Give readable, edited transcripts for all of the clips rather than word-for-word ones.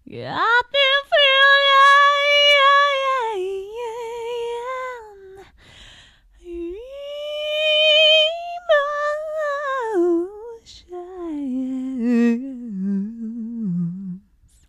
I've been feeling emotions.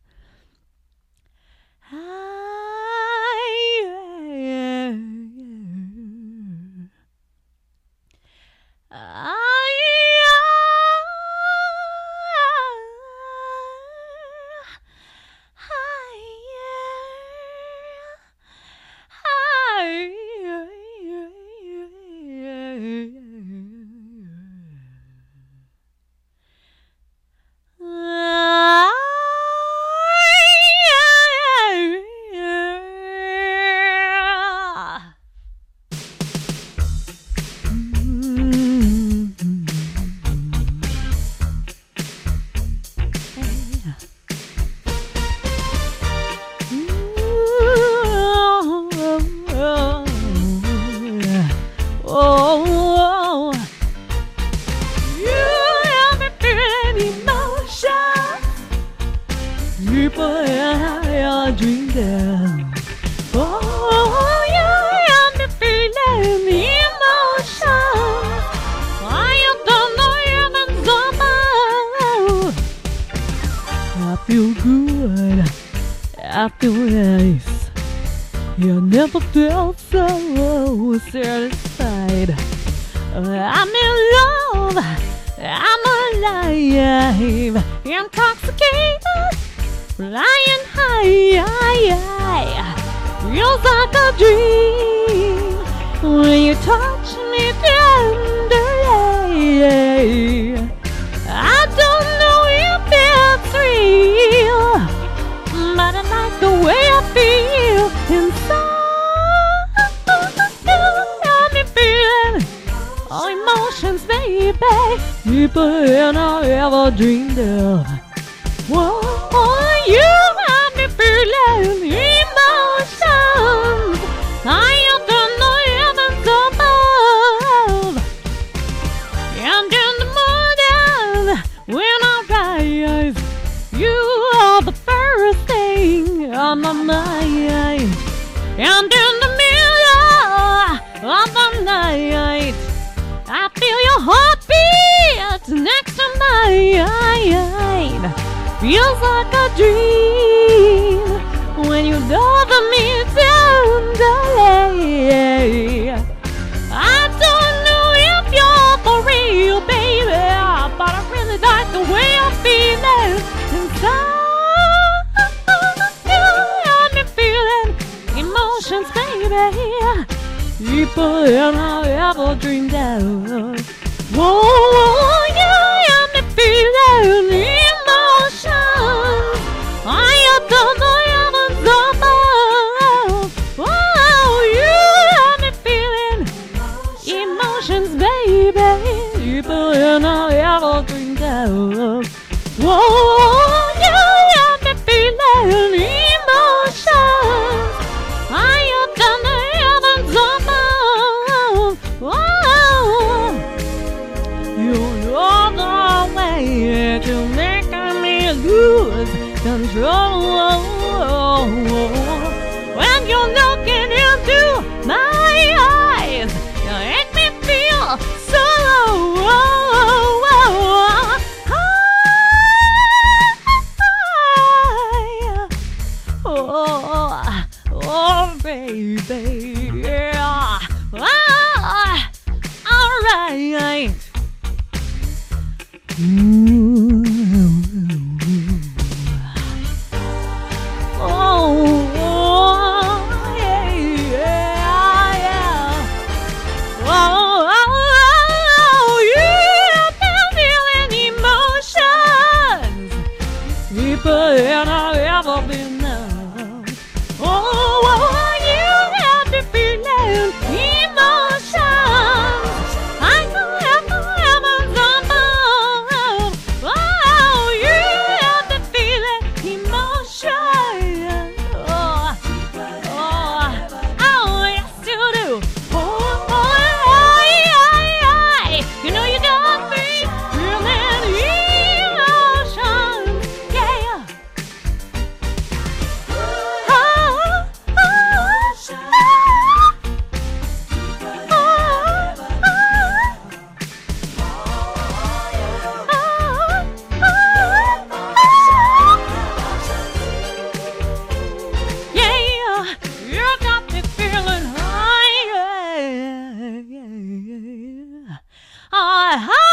Oh, you have me feeling emotions deeper than I ever dreamed of. Oh, you have me feeling emotions I don't know even somehow. I feel good, I feel nice. You never felt so satisfied. I'm in love, I'm alive, intoxicated, flying high. Feels like a dream when you touch me tenderly. I don't know if it's real, but I like the way I feel inside. Got me feeling all emotions, baby, deeper than I ever dreamed of. Whoa, you got me feeling emotions I don't know heaven's above. And in the morning when I rise, you are the first thing on my mind. And in the middle of the night, I feel your heartbeat next to mine. Feels like a dream when you love me tenderly. I don't know if you're for real, baby, but I really like the way I feel inside. Emotions, baby, deeper than I ever dreamed of. Whoa, you have me feeling emotions I don't know heaven's above. Whoa, you have me feeling emotions, baby, deeper than I ever dreamed of. Whoa, you have me feeling emotions I have done the heavens above. Whoa, you know the way to make me lose control. When you're looking into my eyes, you make me feel so oh, baby, yeah. Alright. Deeper than I've ever been known. Oh, you have me feeling emotions I know heaven's above. I